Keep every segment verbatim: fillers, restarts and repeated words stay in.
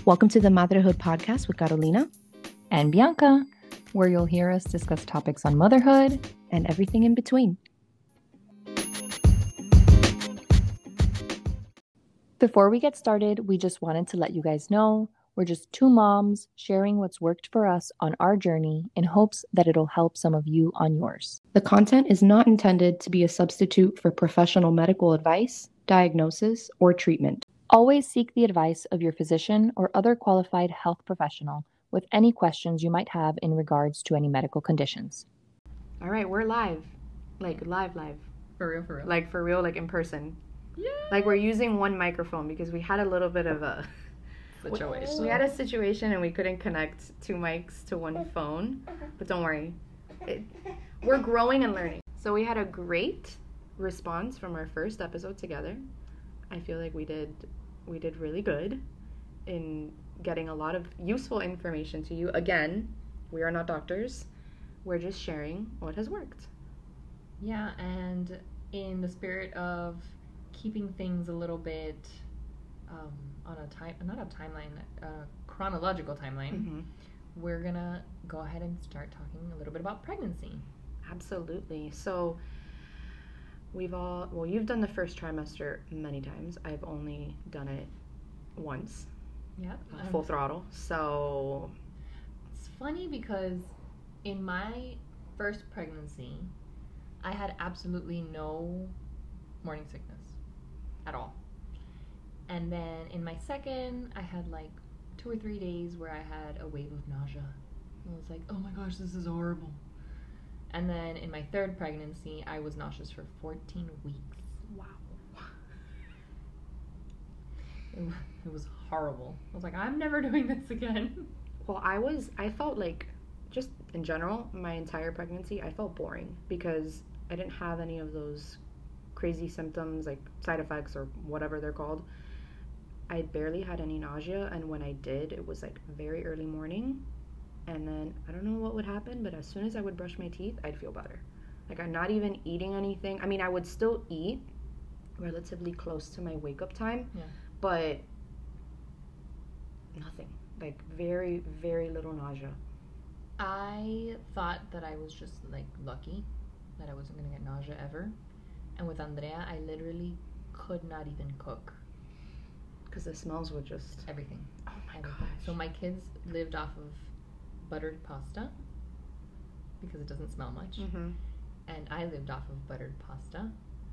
Welcome to the Motherhood Podcast with Carolina and Bianca, where you'll hear us discuss topics on motherhood and everything in between. Before we get started, we just wanted to let you guys know we're just two moms sharing what's worked for us on our journey in hopes that it'll help some of you on yours. The content is not intended to be a substitute for professional medical advice, diagnosis, or treatment. Always seek the advice of your physician or other qualified health professional with any questions you might have in regards to any medical conditions. All right, we're live. Like, live, live. For real, for real. Like, for real, like, in person. Yeah. Like, we're using one microphone because we had a little bit of a... situation. We had a situation and we couldn't connect two mics to one phone. But don't worry. It, we're growing and learning. So we had a great response from our first episode together. I feel like we did... we did really good in getting a lot of useful information to you. Again, we are not doctors. We're just sharing what has worked. Yeah, and in the spirit of keeping things a little bit um, on a time, not a timeline, a chronological timeline, Mm-hmm. we're gonna go ahead and start talking a little bit about pregnancy. Absolutely. So we've all, well, you've done the first trimester many times. I've only done it once. Yeah. Uh, full throttle. So It's funny because in my first pregnancy, I had absolutely no morning sickness at all. And then in my second, I had like two or three days where I had a wave of nausea. I was like, oh my gosh, this is horrible. And then in my third pregnancy, I was nauseous for fourteen weeks. wow. It, it was horrible. I was like, I'm never doing this again. Well, I was, I felt like, just in general, my entire pregnancy, I felt boring because I didn't have any of those crazy symptoms, like side effects or whatever they're called. I barely had any nausea, and when I did, it was like very early morning. And then, I don't know what would happen, but as soon as I would brush my teeth, I'd feel better. Like, I'm not even eating anything. I mean, I would still eat relatively close to my wake-up time, Yeah. but nothing. Like, very, very little nausea. I thought that I was just like lucky that I wasn't gonna get nausea ever. And with Andrea, I literally could not even cook. Because the smells would just... Everything. Oh my Everything. gosh. So my kids lived off of buttered pasta because it doesn't smell much. Mm-hmm. And I lived off of buttered pasta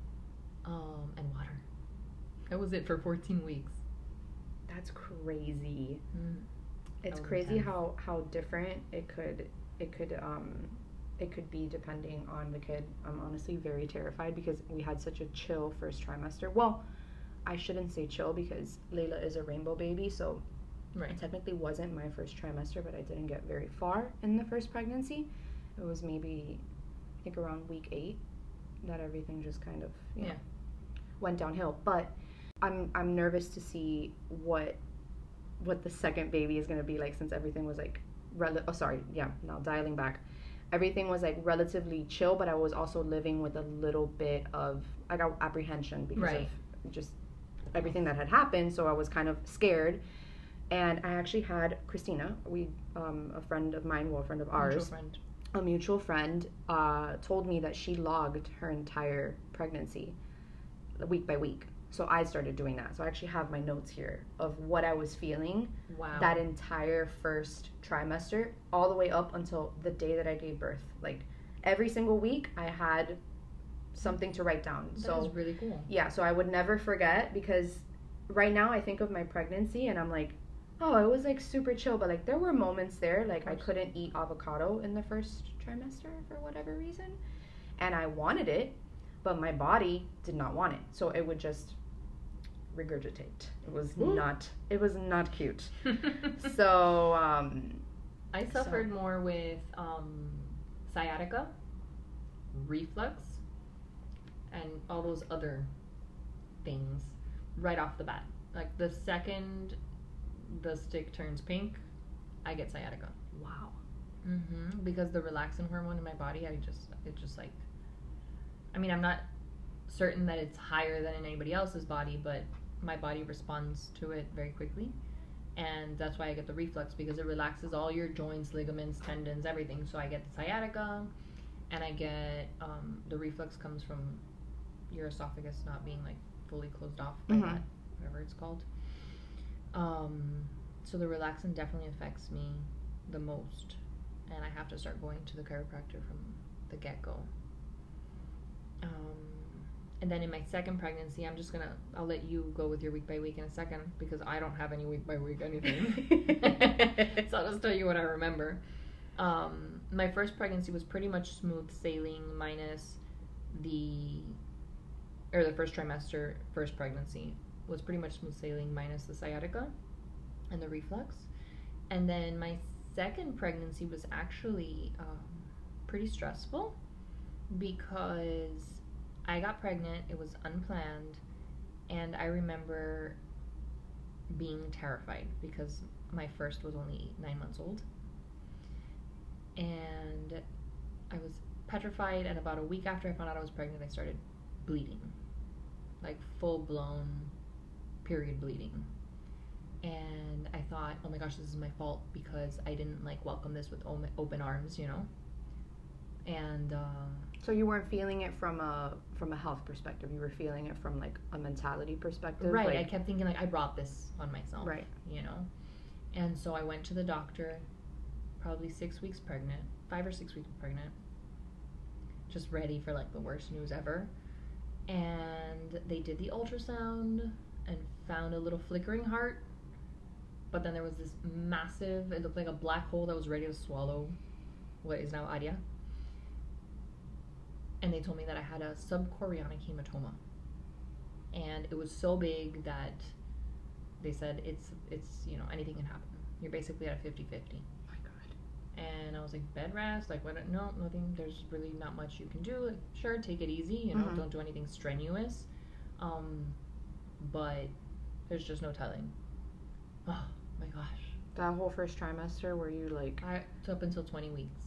um, and water. That was it for fourteen weeks. That's crazy. Mm. It's That was crazy intense. how, how different it could it could um it could be depending on the kid. I'm honestly very terrified because we had such a chill first trimester. Well, I shouldn't say chill because Layla is a rainbow baby, so Right. it technically wasn't my first trimester, but I didn't get very far in the first pregnancy. It was maybe, I think, around week eight that everything just kind of, you know, Yeah. went downhill. But I'm I'm nervous to see what what the second baby is going to be like, since everything was like, rel- oh sorry, yeah, now dialing back. Everything was like relatively chill, but I was also living with a little bit of like apprehension because Right. of just everything that had happened. So I was kind of scared. And I actually had Christina, we, um, a friend of mine, well, a friend of ours, Mutual friend. a mutual friend, uh, told me that she logged her entire pregnancy, week by week. So I started doing that. So I actually have my notes here of what I was feeling Wow. that entire first trimester, all the way up until the day that I gave birth. Like, every single week, I had something to write down. That so is really cool. yeah, so I would never forget, because right now I think of my pregnancy and I'm like, oh, it was like super chill, but like there were moments there, like I couldn't eat avocado in the first trimester for whatever reason, and I wanted it, but my body did not want it, so it would just regurgitate. It was Ooh. not, it was not cute. So, um, I suffered more with um, sciatica, reflux, and all those other things right off the bat. Like the second the stick turns pink, I get sciatica. wow. Mm-hmm. Because the relaxin hormone in my body, I just, it just like, I mean, I'm not certain that it's higher than in anybody else's body, but my body responds to it very quickly. And that's why I get the reflux, because it relaxes all your joints, ligaments, tendons, everything. So I get the sciatica, and I get um, the reflux comes from your esophagus not being like fully closed off by Mhm. that, whatever it's called. Um, so the relaxant definitely affects me the most, and I have to start going to the chiropractor from the get-go. Um, and then in my second pregnancy, I'm just gonna, I'll let you go with your week by week in a second, because I don't have any week by week anything. So I'll just tell you what I remember. Um, my first pregnancy was pretty much smooth sailing, minus the, or the first trimester, first pregnancy was pretty much smooth sailing, minus the sciatica and the reflux. And then my second pregnancy was actually um, pretty stressful, because I got pregnant, it was unplanned, and I remember being terrified because my first was only nine months old. And I was petrified, and about a week after I found out I was pregnant, I started bleeding. Like full-blown period bleeding. And I thought, oh my gosh, this is my fault, because I didn't like welcome this with open arms, you know? And uh, So you weren't feeling it from a from a health perspective. You were feeling it from like a mentality perspective. right, Like, I kept thinking like I brought this on myself, right. you know? And so I went to the doctor, probably six weeks pregnant, five or six weeks pregnant, just ready for like the worst news ever. And they did the ultrasound and found a little flickering heart, but then there was this massive, it looked like a black hole that was ready to swallow what is now Aria. And they told me that I had a subchorionic hematoma, and it was so big that they said it's it's you know, anything can happen. You're basically at a fifty-fifty. Oh my God. And I was like, bed rest, like what? No, nothing. There's really not much you can do. Like, sure, take it easy. You know, Mhm. don't do anything strenuous. Um, but there's just no telling. Oh my gosh. That whole first trimester, were you like? I it's up until twenty weeks.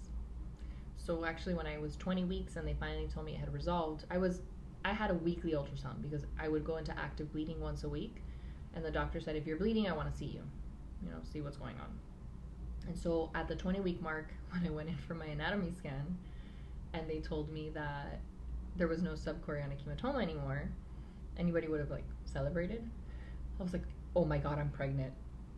So actually, when I was twenty weeks and they finally told me it had resolved, I was, I had a weekly ultrasound, because I would go into active bleeding once a week, and the doctor said, if you're bleeding, I want to see you, you know, see what's going on. And so at the twenty week mark, when I went in for my anatomy scan, and they told me that there was no subchorionic hematoma anymore, anybody would have like celebrated. I was like, oh my God, I'm pregnant.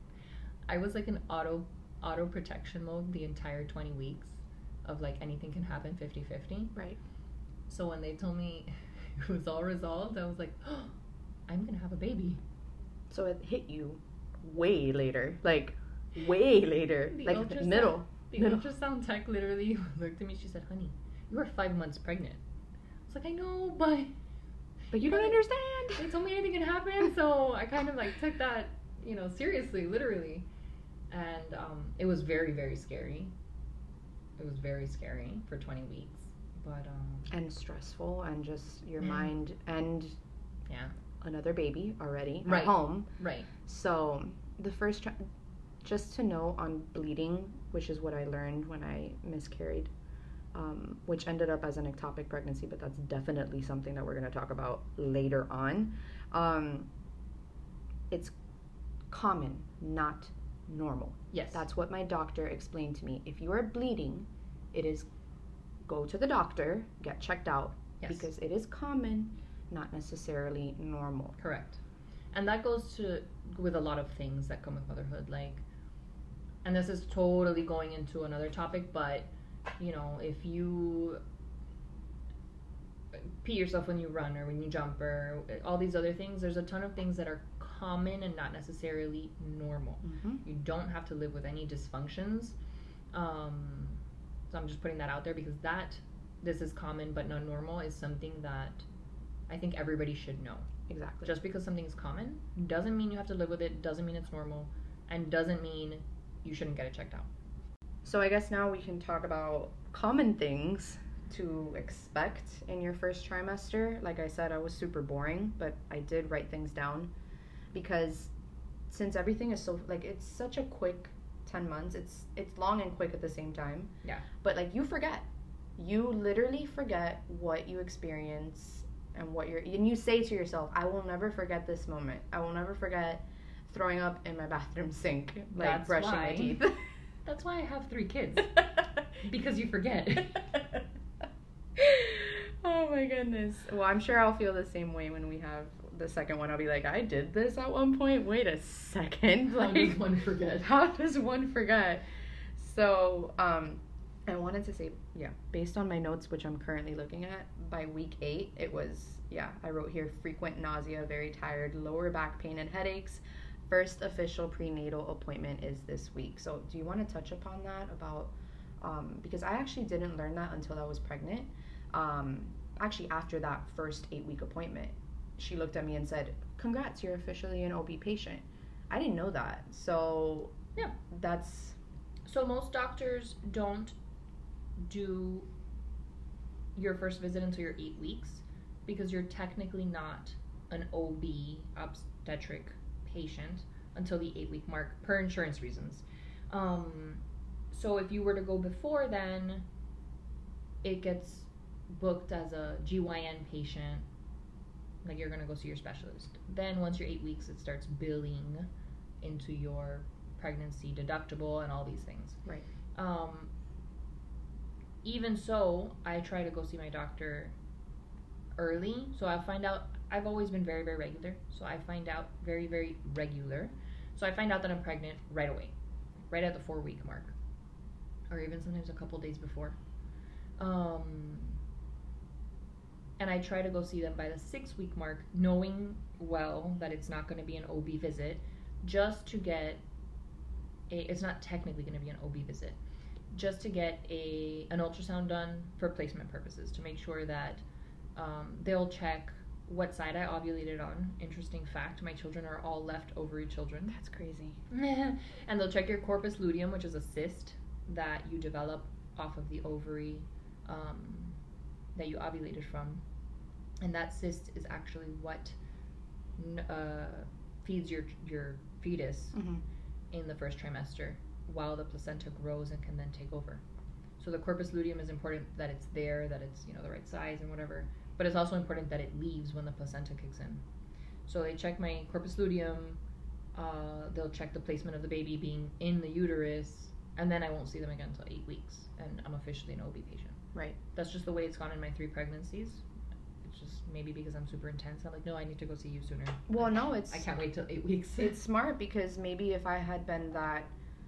I was like in auto auto protection mode the entire twenty weeks of like anything can happen, fifty-fifty. Right. So when they told me it was all resolved, I was like, oh, I'm gonna have a baby. So it hit you way later, like way later, The like ultrasound- middle. The middle. ultrasound tech literally looked at me, she said, honey, you are five months pregnant. I was like, I know, but But you don't But- understand. they told me anything can happen, so I kind of like took that, you know, seriously, literally. And um, it was very, very scary. It was very scary for twenty weeks. But um, And stressful, and just your Mm. mind, and yeah, another baby already Right. at home. right. So the first, tri- just to know on bleeding, which is what I learned when I miscarried, um, which ended up as an ectopic pregnancy, but that's definitely something that we're going to talk about later on. Um, it's common, not normal. Yes. That's what my doctor explained to me. If you are bleeding, it is go to the doctor, get checked out, yes. because it is common, not necessarily normal. Correct. And that goes to with a lot of things that come with motherhood, like, and this is totally going into another topic, but you know, if you pee yourself when you run or when you jump or all these other things, there's a ton of things that are common and not necessarily normal. Mm-hmm. You don't have to live with any dysfunctions. Um, so I'm just putting that out there, because that this is common but not normal is something that I think everybody should know. Exactly. Just because something is common doesn't mean you have to live with it, doesn't mean it's normal, and doesn't mean you shouldn't get it checked out. So I guess now we can talk about common things to expect in your first trimester. Like I said, I was super boring, but I did write things down, because since everything is so, like, it's such a quick ten months, it's it's long and quick at the same time. Yeah. But like, you forget. You literally forget what you experience and what you're, and you say to yourself, I will never forget this moment. I will never forget throwing up in my bathroom sink, like That's brushing why. my teeth. That's why I have three kids. Because you forget. Oh my goodness. Well, I'm sure I'll feel the same way when we have the second one. I'll be like, I did this at one point. Wait a second. How Like, does one forget? How does one forget? So, um, I wanted to say, yeah, based on my notes, which I'm currently looking at, by week eight, it was, yeah, I wrote here frequent nausea, very tired, lower back pain, and headaches. First official prenatal appointment is this week. So, do you want to touch upon that about, um, because I actually didn't learn that until I was pregnant. Um, actually, after that first eight week appointment, she looked at me and said, congrats, you're officially an O B patient. I didn't know that. So, Yeah. that's. So most doctors don't do your first visit until you're eight weeks because you're technically not an O B obstetric patient until the eight week mark per insurance reasons. Um, so if you were to go before then, it gets booked as a G Y N patient, like you're going to go see your specialist. Then once you're eight weeks, it starts billing into your pregnancy deductible and all these things. Right. Um, even so, I try to go see my doctor early, so I find out. I've always been very, very regular, so I find out very, very regular. So I find out that I'm pregnant right away, right at the four week mark, or even sometimes a couple days before. Um, and I try to go see them by the six week mark, knowing well that it's not going to be an O B visit, just to get a, it's not technically going to be an O B visit, just to get a an ultrasound done for placement purposes, to make sure that um, they'll check what side I ovulated on. Interesting fact, my children are all left ovary children. That's crazy. And they'll check your corpus luteum, which is a cyst that you develop off of the ovary um, that you ovulated from. And that cyst is actually what uh, feeds your your fetus Mm-hmm. in the first trimester while the placenta grows and can then take over. So the corpus luteum is important that it's there, that it's, you know, the right size and whatever, but it's also important that it leaves when the placenta kicks in. So they check my corpus luteum, uh, they'll check the placement of the baby being in the uterus, and then I won't see them again until eight weeks, and I'm officially an O B patient. Right. That's just the way it's gone in my three pregnancies. It's just maybe because I'm super intense. I'm like, no, I need to go see you sooner. Well, no, it's I can't wait till eight weeks. it's smart because maybe if I had been that,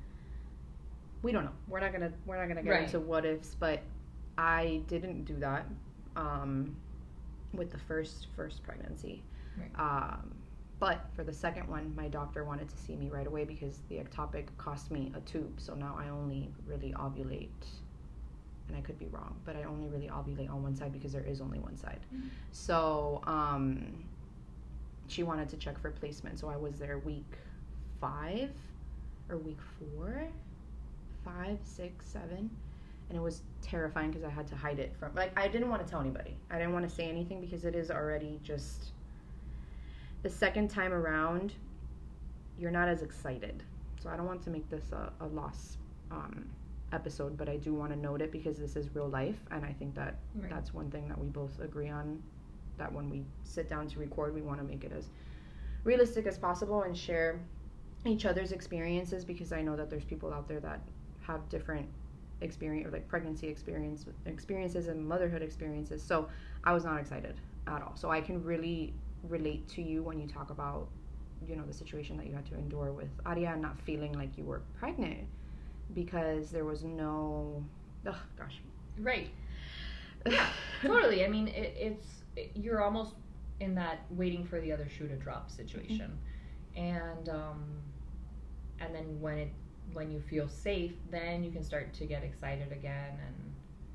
we don't know. We're not gonna we're not gonna get Right. into what ifs, but I didn't do that um, with the first first pregnancy. Right. Um, but for the second one, my doctor wanted to see me right away because the ectopic cost me a tube. So now I only really ovulate, and I could be wrong, but I only really ovulate on one side because there is only one side. Mhm. So um, she wanted to check for placement. So I was there week five or week four, five, six, seven. And it was terrifying because I had to hide it from, like, I didn't want to tell anybody. I didn't want to say anything because it is already just, the second time around, you're not as excited. So I don't want to make this a, a loss um, episode, but I do want to note it because this is real life. And I think that Right. that's one thing that we both agree on, that when we sit down to record, we want to make it as realistic as possible and share each other's experiences, because I know that there's people out there that have different experience, or like pregnancy experience experiences and motherhood experiences. So I was not excited at all. So I can really relate to you when you talk about, you know, the situation that you had to endure with Aria and not feeling like you were pregnant because there was no, oh gosh. Right. Yeah, totally. I mean, it, it's it, you're almost in that waiting for the other shoe to drop situation, and um, and then when it when you feel safe, then you can start to get excited again. And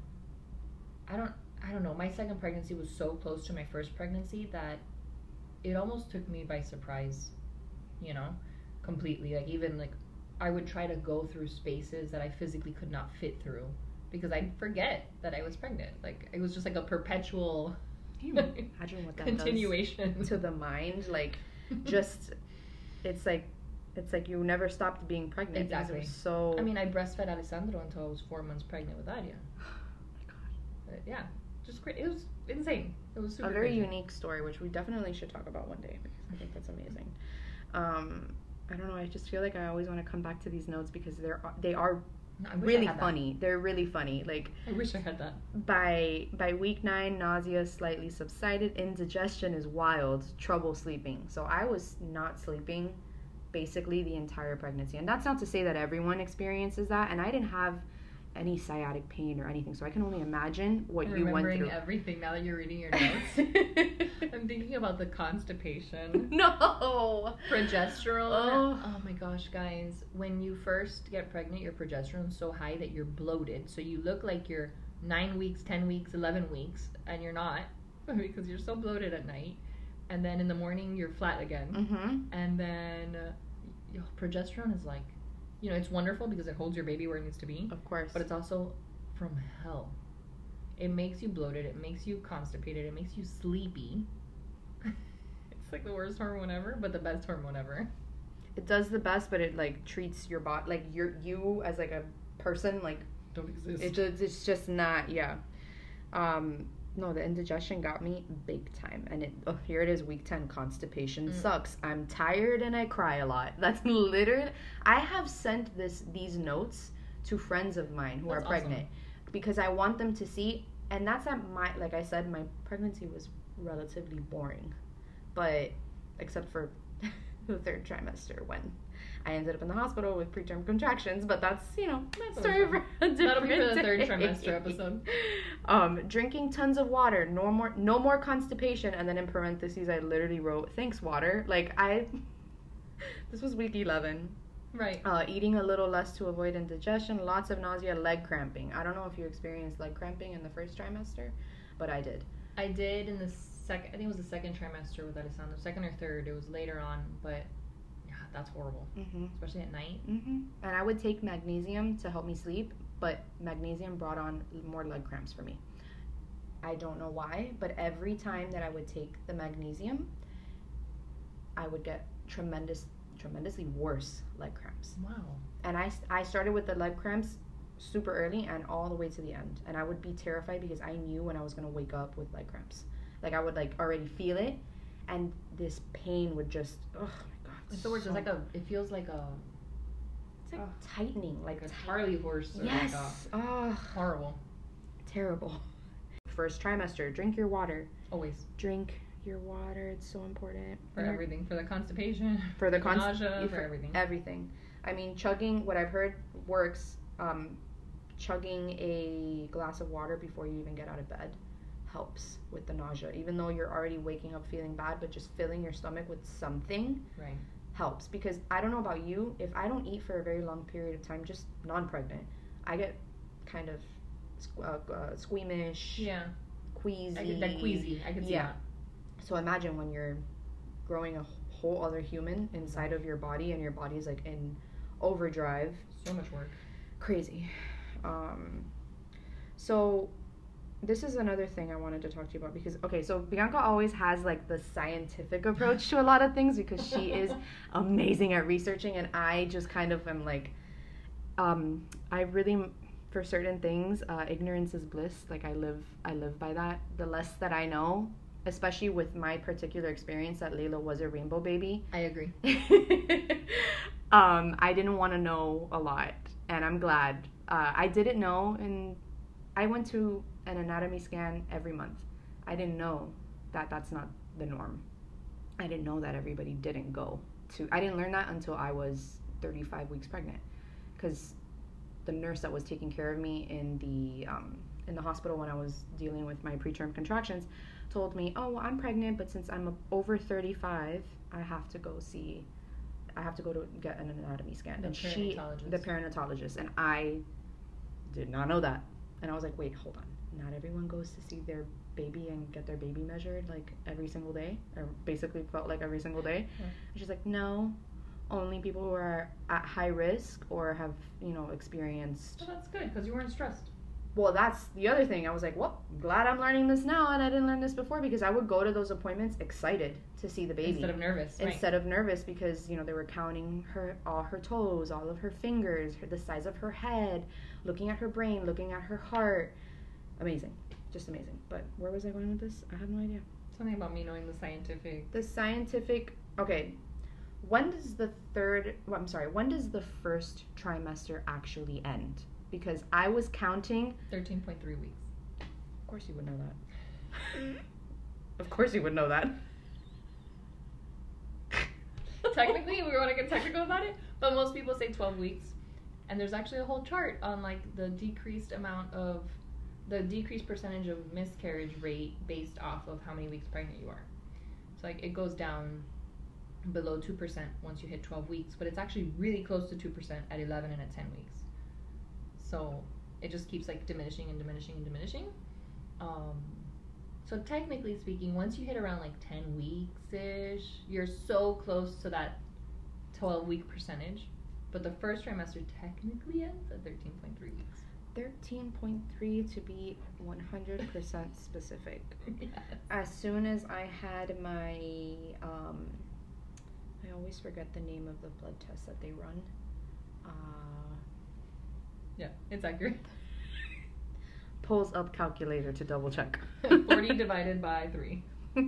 I don't I don't know. My second pregnancy was so close to my first pregnancy that it almost took me by surprise, you know, completely. Like even like I would try to go through spaces that I physically could not fit through, because I'd forget that I was pregnant. Like it was just like a perpetual Can you imagine what that continuation does to the mind? Like, just, it's like, it's like you never stopped being pregnant. because Exactly. It was so. I mean, I breastfed Alessandro until I was four months pregnant with Aria. oh my God. Uh, yeah, just great. It was insane. It was super A very crazy. unique story, which we definitely should talk about one day because I think that's amazing. Um, I don't know. I just feel like I always want to come back to these notes because they're they are I wish I really had that. funny. They're really funny. Like I wish I had that. by by week nine, nausea slightly subsided. Indigestion is wild. Trouble sleeping. So I was not sleeping basically the entire pregnancy. And that's not to say that everyone experiences that. And I didn't have any sciatic pain or anything. So I can only imagine what I'm you went remembering through. everything now that you're reading your notes. I'm thinking about the constipation. No. Progesterone. Oh. Oh my gosh, guys. When you first get pregnant, your progesterone's so high that you're bloated. So you look like you're nine weeks, ten weeks, eleven weeks, and you're not because you're so bloated at night. And then in the morning, you're flat again. Mm-hmm. And then uh, yo, progesterone is like, you know, it's wonderful because it holds your baby where it needs to be. Of course. But it's also from hell. It makes you bloated. It makes you constipated. It makes you sleepy. It's like the worst hormone ever, but the best hormone ever. It does the best, but it like treats your body like you're you as like a person like Don't exist. it just it's just not yeah. Um, no, the indigestion got me big time, and it oh, here it is week ten constipation Mm. sucks. I'm tired and I cry a lot. That's literally I have sent this these notes to friends of mine who That's are pregnant because I want them to see. And that's at my like I said, my pregnancy was relatively boring, but except for the third trimester when I ended up in the hospital with preterm contractions. But that's you know That's story always for a different That'll be for the third day. trimester episode. Um, drinking tons of water, no more no more constipation, and then in parentheses I literally wrote thanks water. Like I, this was week eleven. Right. Uh, eating a little less to avoid indigestion, lots of nausea, leg cramping. I don't know if you experienced leg cramping in the first trimester, but I did. I did in the second, I think it was the second trimester with Alessandro, second or third. It was later on, but yeah, that's horrible, Mm-hmm. especially at night. Mm-hmm. And I would take magnesium to help me sleep, but magnesium brought on more leg cramps for me. I don't know why, but every time that I would take the magnesium, I would get tremendous, tremendously worse leg cramps. Wow. And I, I started with the leg cramps super early and all the way to the end. And I would be terrified because I knew when I was going to wake up with leg cramps. Like I would like already feel it, and this pain would just, oh my God. It's the worst. It's like a, it feels like a, It's like oh. tightening, like, like a tight- Charlie horse. Or Yes. Like Oh, a, horrible. terrible. First trimester, drink your water. Always. Drink your water. It's so important. For Your- everything. For the constipation. For the for const- nausea. for For everything. Everything. I mean, chugging, what I've heard works, um, chugging a glass of water before you even get out of bed helps with the nausea. Even though you're already waking up feeling bad, but just filling your stomach with something Right. helps. Because I don't know about you, if I don't eat for a very long period of time, just non-pregnant, I get kind of sque- uh, uh, squeamish, Yeah. queasy. I get that queasy. I can see Yeah. that. So imagine when you're growing a whole other human inside of your body, and your body is like in overdrive. So much work. Crazy. Um, so this is another thing I wanted to talk to you about because, okay, so Bianca always has like the scientific approach to a lot of things because she is amazing at researching, and I just kind of am like, um, I really, for certain things, uh, ignorance is bliss. Like I live, I live by that. The less that I know, especially with my particular experience that Layla was a rainbow baby. I agree. um, I didn't want to know a lot, and I'm glad. Uh, I didn't know, and I went to an anatomy scan every month. I didn't know that that's not the norm. I didn't know that everybody didn't go to. I didn't learn that until I was thirty-five weeks pregnant, because the nurse that was taking care of me in the um, in the hospital when I was dealing with my preterm contractions told me, "Oh, well, I'm pregnant, but since I'm over thirty-five, I have to go see. I have to go to get an anatomy scan." The and she, perinatologist. the perinatologist, and I did not know that. And I was like, "Wait, hold on. Not everyone goes to see their baby and get their baby measured like every single day, or basically felt like every single day." Yeah. And she's like, "No, only people who are at high risk or have, you know, experienced." So that's good because you weren't stressed. Well, that's the other thing. I was like, well, glad I'm learning this now, and I didn't learn this before, because I would go to those appointments excited to see the baby Instead of nervous. Right. instead of nervous, because, you know, they were counting her, all her toes, all of her fingers, her, the size of her head, looking at her brain, looking at her heart. Amazing, just amazing. But where was I going with this? I have no idea. Something about me knowing the scientific. The scientific, okay, when does the third, well, I'm sorry, when does the first trimester actually end? Because I was counting. thirteen point three weeks. Of course you would know that. Of course you would know that. Technically, we want to get technical about it, but most people say twelve weeks. And there's actually a whole chart on like the decreased amount of, the decreased percentage of miscarriage rate based off of how many weeks pregnant you are. So like it goes down below two percent once you hit twelve weeks, but it's actually really close to two percent at eleven and at ten weeks. So it just keeps like diminishing and diminishing and diminishing. Um, so technically speaking, once you hit around like ten weeks-ish, you're so close to that twelve week percentage. But the first trimester technically ends at thirteen point three weeks. thirteen point three to be one hundred percent specific. Yes. As soon as I had my, um, I always forget the name of the blood test that they run. Uh, Yeah, it's accurate. pulls up calculator to double check. forty divided by three.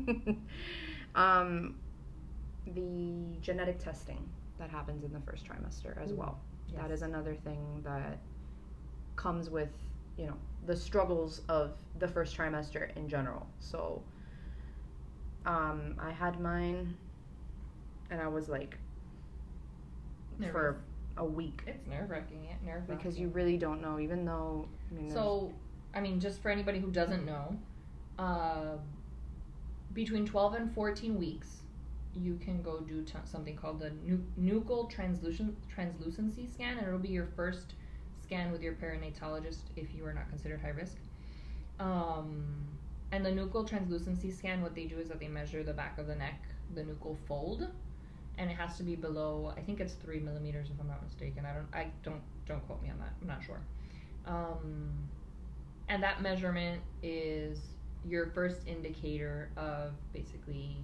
um, the genetic testing that happens in the first trimester as Ooh, well. yes. That is another thing that comes with, you know, the struggles of the first trimester in general. So, um, I had mine, and I was like, Nervous. for a week. It's nerve-wracking, yeah, nerve-wracking. Because you really don't know, even though, I mean, there's- So, I mean, just for anybody who doesn't know, uh, between twelve and fourteen weeks, you can go do t- something called the nu- nuchal translucent translucency scan, and it'll be your first scan with your perinatologist if you are not considered high risk. Um, and the nuchal translucency scan, what they do is that they measure the back of the neck, the nuchal fold, and it has to be below, I think it's three millimeters if I'm not mistaken. I don't, I don't, don't quote me on that. I'm not sure. Um, and that measurement is your first indicator of basically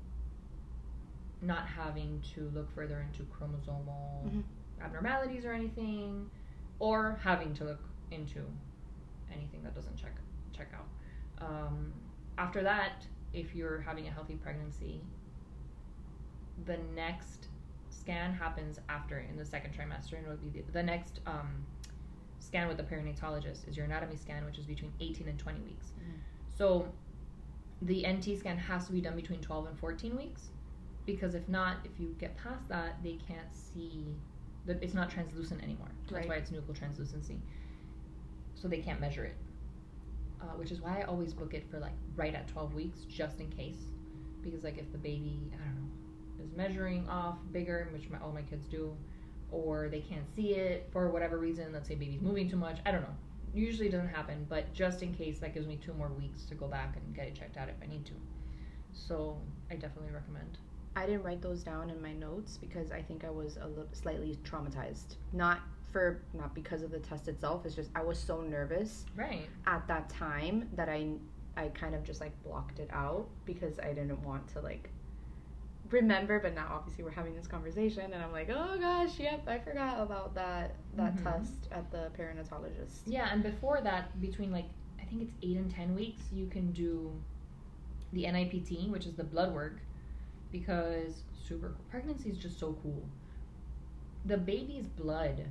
not having to look further into chromosomal Mhm. abnormalities or anything, or having to look into anything that doesn't check check out. Um, after that, if you're having a healthy pregnancy, the next scan happens after in the second trimester, and it would be the, the next um, scan with the perinatologist is your anatomy scan, which is between eighteen and twenty weeks. Mhm. So the N T scan has to be done between twelve and fourteen weeks, because if not, if you get past that, they can't see that it's not translucent anymore. That's Right. why it's nuchal translucency. So they can't measure it, uh, which is why I always book it for like right at twelve weeks, just in case, because like if the baby, I don't know, is measuring off bigger, which my, all my kids do, or they can't see it for whatever reason, let's say baby's moving too much, I don't know. Usually doesn't happen, but just in case, that gives me two more weeks to go back and get it checked out if I need to. So I definitely recommend. I didn't write those down in my notes because I think I was a little slightly traumatized. Not for not because of the test itself. It's just I was so nervous Right. at that time that I I kind of just like blocked it out because I didn't want to like remember. But now obviously we're having this conversation and I'm like, oh gosh, yep, I forgot about that that Mhm. test at the perinatologist. Yeah, and before that, between like, I think it's eight and ten weeks, you can do the N I P T, which is the blood work, because super cool. Pregnancy is just so cool. The baby's blood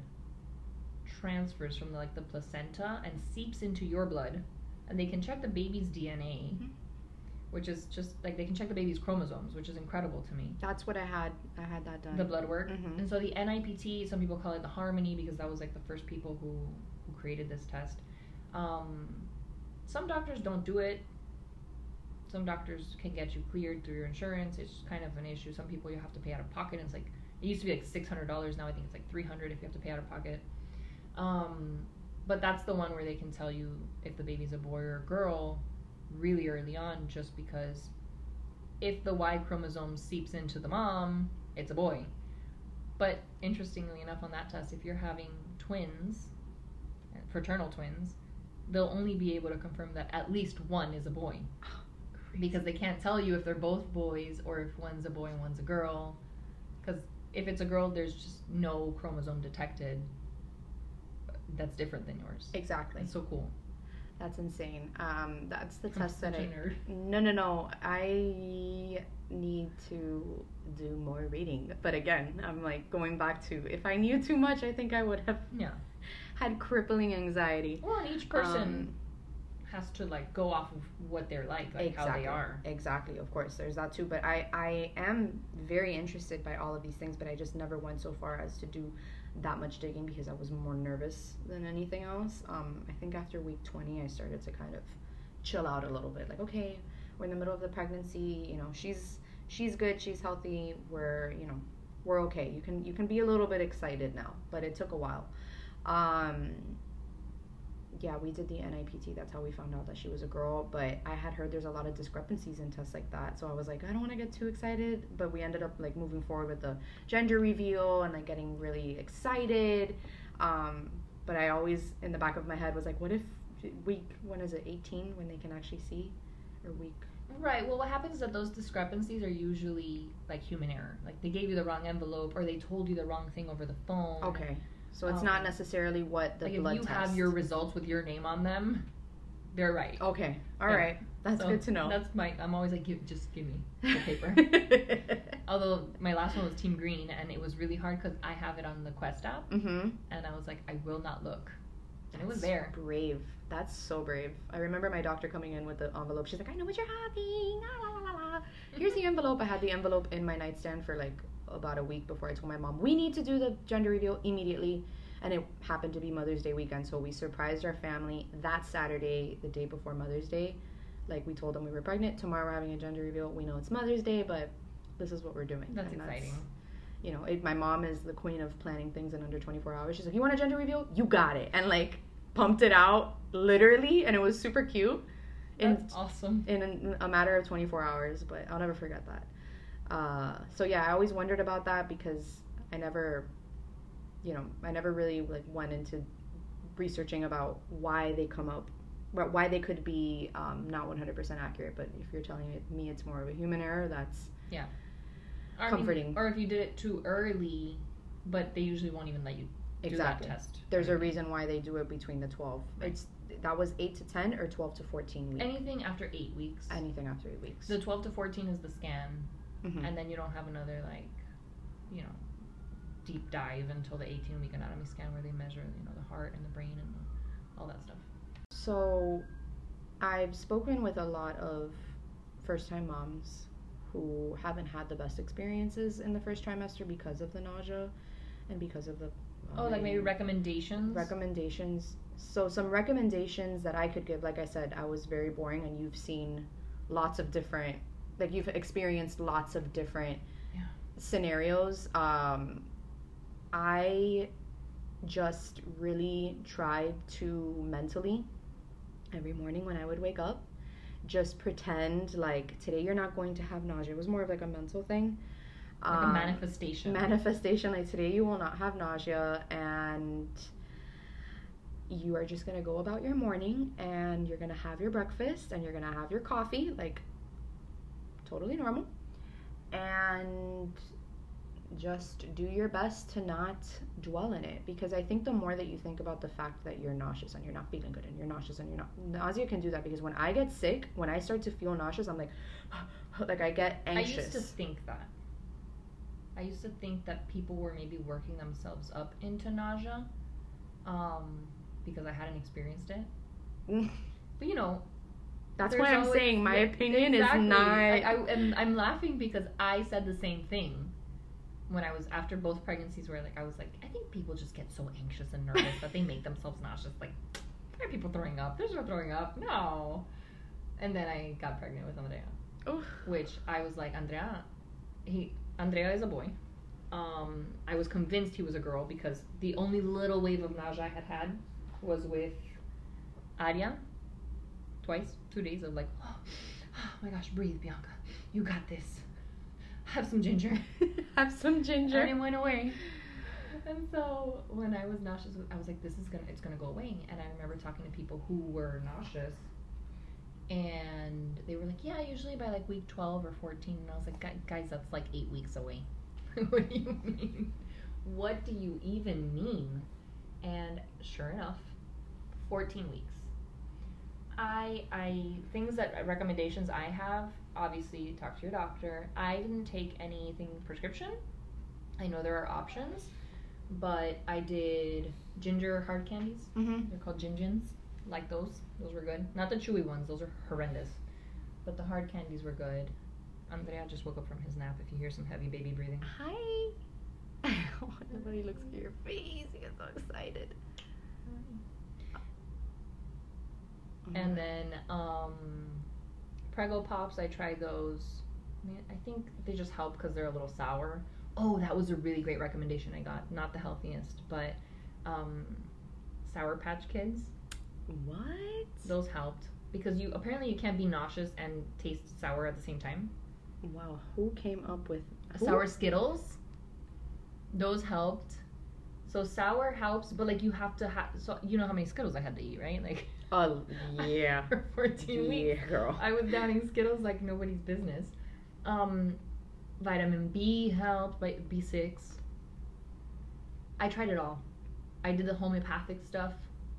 transfers from like the placenta and seeps into your blood, and they can check the baby's D N A, Mhm. which is just like they can check the baby's chromosomes, which is incredible to me. That's what I had. I had that done. The blood work. Mhm. And so the N I P T, some people call it the Harmony because that was like the first people who, who created this test. Um, some doctors don't do it. Some doctors can get you cleared through your insurance. It's kind of an issue. Some people you have to pay out of pocket. It's like, it used to be like six hundred dollars. Now I think it's like three hundred dollars if you have to pay out of pocket. Um, but that's the one where they can tell you if the baby's a boy or a girl really early on, just because if the Y chromosome seeps into the mom, it's a boy. But interestingly enough, on that test, if you're having twins, fraternal twins, they'll only be able to confirm that at least one is a boy. Because they can't tell you if they're both boys or if one's a boy and one's a girl. Because if it's a girl, there's just no chromosome detected that's different than yours. Exactly. It's so cool. That's insane. Um, that's the I'm test that such a I. nerd. No, no, no. I need to do more reading. But again, I'm like going back to, if I knew too much, I think I would have Yeah. had crippling anxiety. Well, and each person Um, has to like go off of what they're like, like how exactly. they are. Exactly, of course, there's that too. But I, I am very interested by all of these things, but I just never went so far as to do that much digging because I was more nervous than anything else. Um, I think after week twenty, I started to kind of chill out a little bit. Like, okay, we're in the middle of the pregnancy. You know, she's she's good, she's healthy. We're you know, we're okay. You can you can be a little bit excited now, but it took a while. Um, yeah, we did the N I P T. That's how we found out that she was a girl. But I had heard there's a lot of discrepancies in tests like that. So I was like, I don't want to get too excited. But we ended up like moving forward with the gender reveal and like getting really excited. Um, but I always, in the back of my head, was like, what if week, when is it, eighteen, when they can actually see? Or week? Right. Well, what happens is that those discrepancies are usually like human error. Like they gave you the wrong envelope or they told you the wrong thing over the phone. Okay. So it's Um, not necessarily what the Like blood if you test. have your results with your name on them, they're right. Okay. All Yeah. right. That's So good to know. That's my. I'm always like, give, just give me the paper. Although my last one was Team Green, and it was really hard because I have it on the Quest app, Mm-hmm. and I was like, I will not look, and it was That's there. Brave. That's so brave. I remember my doctor coming in with the envelope. She's like, I know what you're having. La, la, la, la. Here's the envelope. I had the envelope in my nightstand for like about a week before I told my mom, we need to do the gender reveal immediately. And it happened to be Mother's Day weekend, so we surprised our family that Saturday, the day before Mother's Day. Like, we told them we were pregnant. Tomorrow we're having a gender reveal. We know it's Mother's Day, but this is what we're doing. That's And exciting. You know, it, my mom is the queen of planning things in under twenty-four hours. She's like, you want a gender reveal? You got it. And, like, pumped it out, literally, and it was super cute. In, That's awesome. in a matter of twenty-four hours, but I'll never forget that. Uh, so, yeah, I always wondered about that because I never... you know, I never really like went into researching about why they come up, why they could be um, not one hundred percent accurate. But if you're telling me it's more of a human error, that's Yeah. Or, I comforting. mean, or if you did it too early, but they usually won't even let you do exactly. that test. There's a reason why they do it between the twelve. Right. It's that was eight to ten or twelve to fourteen weeks. Anything after eight weeks. Anything after eight weeks. The twelve to fourteen is the scan, Mhm. and then you don't have another like, you know, deep dive until the eighteen week anatomy scan where they measure, you know, the heart and the brain and the, all that stuff. So, I've spoken with a lot of first-time moms who haven't had the best experiences in the first trimester because of the nausea and because of the Oh, like maybe um, recommendations. recommendations. So some recommendations that I could give, like I said, I was very boring, and you've seen lots of different, like you've experienced lots of different Yeah. scenarios. Um, I just really tried to mentally, every morning when I would wake up, just pretend like today you're not going to have nausea. It was more of like a mental thing. Like a Um, manifestation. manifestation, like today you will not have nausea, and you are just gonna go about your morning, and you're gonna have your breakfast, and you're gonna have your coffee, like totally normal, and just do your best to not dwell in it, because I think the more that you think about the fact that you're nauseous and you're not feeling good and you're nauseous and you're not, nausea can do that, because when I get sick, when I start to feel nauseous, I'm like like I get anxious. I used to think that. I used to think that people were maybe working themselves up into nausea, um, because I hadn't experienced it. But you know, That's there's why I'm always- saying my yeah, opinion exactly. is not. I, I, and I'm laughing because I said the same thing when I was after both pregnancies, where like I was like, I think people just get so anxious and nervous that they make themselves nauseous. Like, why are people throwing up? There's no throwing up. No. And then I got pregnant with Andrea, Oof. which I was like, Andrea, he Andrea is a boy. Um, I was convinced he was a girl because the only little wave of nausea I had had was with Arya. Twice, two days of like, oh, oh my gosh, breathe, Bianca. You got this. Have some ginger. Have some ginger. And it went away. And so when I was nauseous, I was like, this is gonna, it's gonna go away. And I remember talking to people who were nauseous, and they were like, yeah, usually by like week twelve or fourteen. And I was like, guys, that's like eight weeks away. What do you mean? What do you even mean? And sure enough, fourteen weeks. I, I, things that, recommendations I have obviously talk to your doctor. I didn't take anything prescription. I know there are options, but I did ginger hard candies. Mm-hmm. They're called gingins. Like those. Those were good. Not the chewy ones. Those are horrendous. But the hard candies were good. Andrea just woke up from his nap. If you hear some heavy baby breathing. Hi. Nobody looks at your face. You get so excited. And then um, Prego Pops, I tried those. I mean, I think they just help because they're a little sour. Oh, that was a really great recommendation I got. Not the healthiest, but um, Sour Patch Kids. What? Those helped because you apparently you can't be nauseous and taste sour at the same time. Wow, who came up with who? Sour Skittles? Those helped. So sour helps, but like you have to have. So you know how many Skittles I had to eat, right? Like. Oh yeah. For fourteen weeks. Yeah, girl. I was downing Skittles like nobody's business. Um, vitamin B helped, like B six. I tried it all. I did the homeopathic stuff.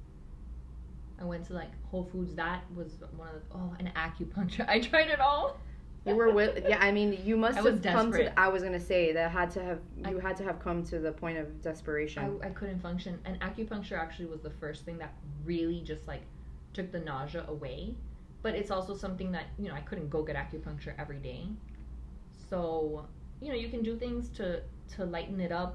I went to like Whole Foods. That was one of the, oh, and acupuncture. I tried it all. You were with, yeah, I mean, you must I have was come to, desperate. I was going to say, that had to have, you I- had to have come to the point of desperation. I, I couldn't function. And acupuncture actually was the first thing that really just like took the nausea away. But it's also something that, you know, I couldn't go get acupuncture every day. So, you know, you can do things to, to lighten it up,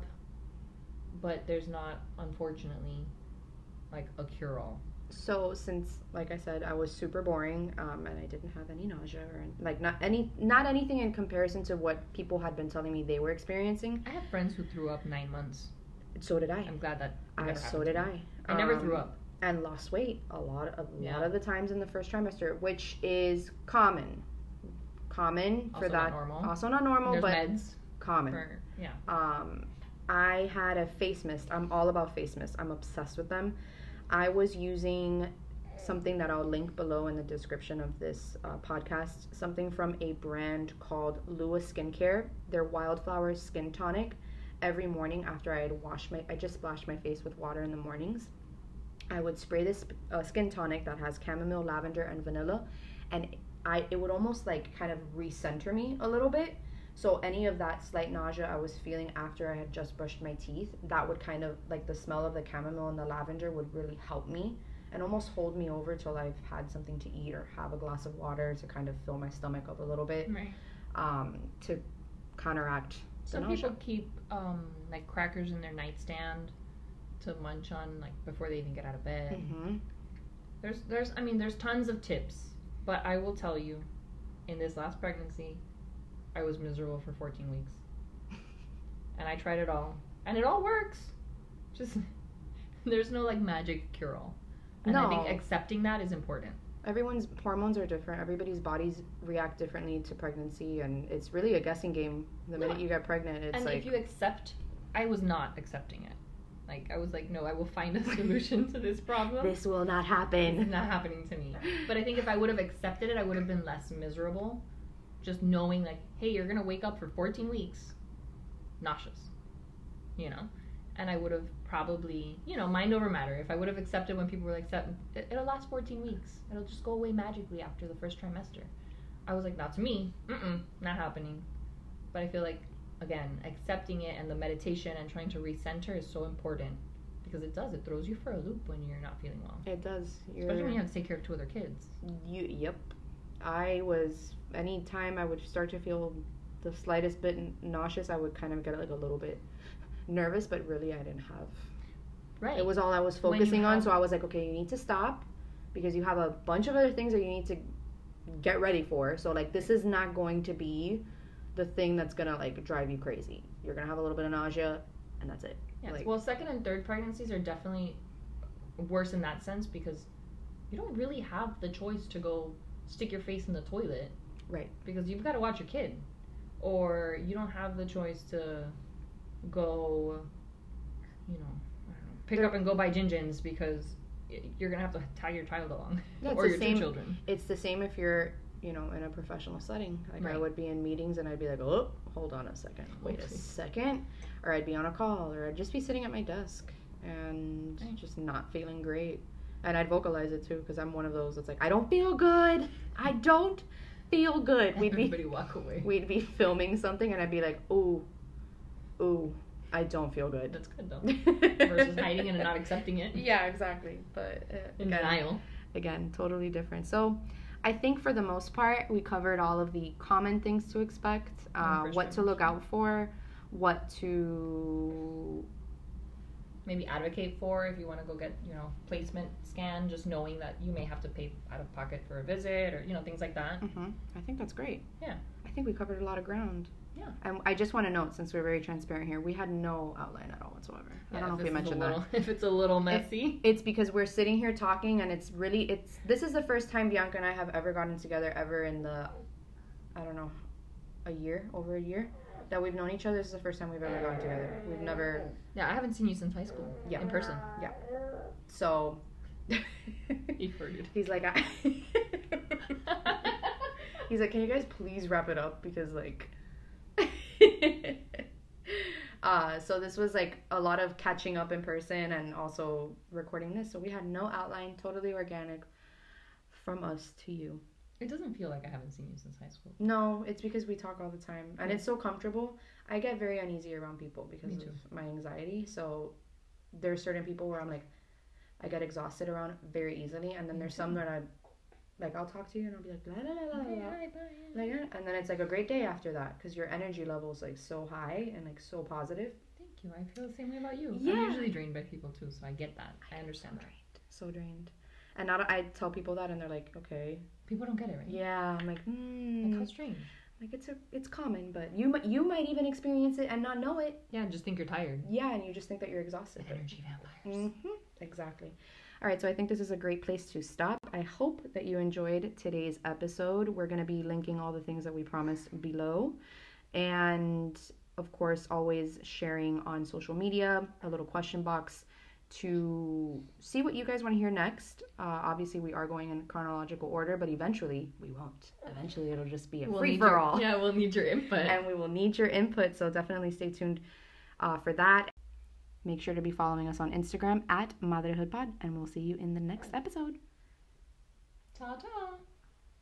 but there's not, unfortunately, like a cure-all. So since, like I said, I was super boring, um, and I didn't have any nausea or like not any, not anything in comparison to what people had been telling me they were experiencing. I have friends who threw up nine months. So did I. I'm glad that I never so happened did to me. I. I never Um, threw up. and lost weight a lot of a Yeah. lot of the times in the first trimester, which is common. Common for Also not that. normal. Also not normal, There's but meds common. for, yeah. Um, I had a face mist. I'm all about face mist. I'm obsessed with them. I was using something that I'll link below in the description of this uh, podcast. Something from a brand called Lua Skincare. Their Wildflower Skin Tonic. Every morning after I had washed my, I just splashed my face with water in the mornings. I would spray this uh, skin tonic that has chamomile, lavender, and vanilla, and I it would almost like kind of recenter me a little bit. So any of that slight nausea I was feeling after I had just brushed my teeth, that would kind of, like the smell of the chamomile and the lavender would really help me and almost hold me over till I've had something to eat or have a glass of water to kind of fill my stomach up a little bit, Right. um, to counteract the Some nausea. people keep um, like crackers in their nightstand to munch on like before they even get out of bed. Mm-hmm. There's there's I mean there's tons of tips, but I will tell you, in this last pregnancy, I was miserable for fourteen weeks. And I tried it all. And it all works. Just there's no like magic cure all. And I think No. accepting that is important. Everyone's hormones are different. Everybody's bodies react differently to pregnancy, and it's really a guessing game. The minute No. you get pregnant, it's and like if you accept, I was not accepting it. Like I was like, no, I will find a solution to this problem. this will not It's happen. not happening to me. But I think if I would have accepted it, I would have been less miserable. Just knowing like, hey, you're gonna wake up for fourteen weeks, nauseous, you know, and I would have probably, you know, mind over matter. If I would have accepted when people were like, it, it'll last fourteen weeks. It'll just go away magically after the first trimester. I was like, not to me. Mm-mm, not happening. But I feel like, again, accepting it and the meditation and trying to recenter is so important because it does. It throws you for a loop when you're not feeling well. It does. You're, Especially when you have to take care of two other kids. you, yep. I was, anytime I would start to feel the slightest bit nauseous, I would kind of get like a little bit nervous, but really I didn't have. Right. It was all I was When you focusing on, have- so I was like, okay, you need to stop because you have a bunch of other things that you need to get ready for. So like, this is not going to be the thing that's gonna like drive you crazy. You're gonna have a little bit of nausea, and that's it. Yes. Like- Well, second and third pregnancies are definitely worse in that sense because you don't really have the choice to go stick your face in the toilet. Right. Because you've got to watch your kid. Or you don't have the choice to go, you know, I don't know, pick up and go buy gin-gins because y- you're going to have to tie your child along. Yeah, it's or the your same- two children. It's the same if you're, you know, in a professional setting. Like I Right. would be in meetings and I'd be like, oh, hold on a second, wait a Okay. second, or I'd be on a call, or I'd just be sitting at my desk and Right. just not feeling great. And I'd vocalize it too because I'm one of those that's like, I don't feel good. I don't feel good. We'd Everybody be walk away. we'd be filming something, and I'd be like, ooh, ooh, I don't feel good. That's good though. Versus hiding it and not accepting it. Yeah, exactly. But uh, In again, denial. again, totally different. So, I think for the most part, we covered all of the common things to expect, uh, first what to look trimester. out for, what to Maybe advocate for if you want to go get, you know, placement scan, just knowing that you may have to pay out of pocket for a visit or, you know, things like that. hmm I think that's great. Yeah. I think we covered a lot of ground. Yeah. And I just want to note, since we're very transparent here, we had no outline at all whatsoever. I don't know if we it's a mentioned little, that. If it's a little messy. It's because we're sitting here talking, and it's really, it's, this is the first time Bianca and I have ever gotten together ever in the, I don't know, a year, over a year that we've known each other. This is the first time we've ever gotten together. We've never, Yeah, I haven't seen you since high school. Yeah. In person. so. He farted. He's like, I, he's like, can you guys please wrap it up? Because, like, uh, so this was like a lot of catching up in person and also recording this. So we had no outline, totally organic from us to you. It doesn't feel like I haven't seen you since high school. No, it's because we talk all the time and it's so comfortable. I get very uneasy around people because Me too. of my anxiety. So there's certain people where I'm like, I get exhausted around very easily. And then there's some that I, like, I'll talk to you and I'll be like, la la la la la. Like, and then it's like a great day after that because your energy level is like so high and like so positive. Thank you. I feel the same way about you. Yeah. I'm usually drained by people too, so I get that. I understand that. So drained. And now I tell people that and they're like, okay. People don't get it, right? Yeah, I'm like, hmm. Like, how strange. Like, it's a, it's common, but you mi- you might even experience it and not know it. Yeah, just think you're tired. Yeah, and you just think that you're exhausted. but- Energy vampires. hmm Exactly. All right, so I think this is a great place to stop. I hope that you enjoyed today's episode. We're going to be linking all the things that we promised below. And, of course, always sharing on social media, a little question box to see what you guys want to hear next. Uh, obviously, we are going in chronological order, but eventually we won't. Eventually, it'll just be a We'll free need for your- all. Yeah, we'll need your input. And we will need your input, so definitely stay tuned uh, for that. Make sure to be following us on Instagram at MotherhoodPod, and we'll see you in the next episode. Ta-ta.